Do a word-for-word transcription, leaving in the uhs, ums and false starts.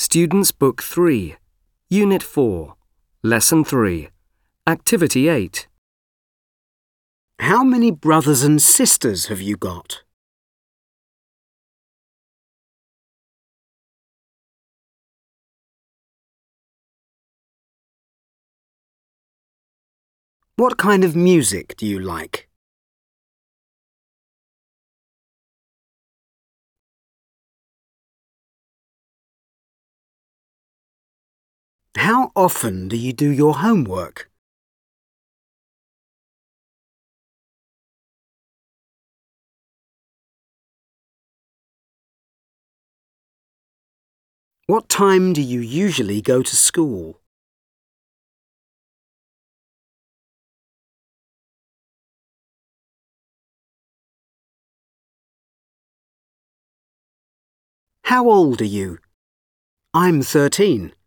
Students Book three, Unit four, Lesson three, Activity eight. How many brothers and sisters have you got? What kind of music do you like? How often do you do your homework? What time do you usually go to school? How old are you? I'm thirteen.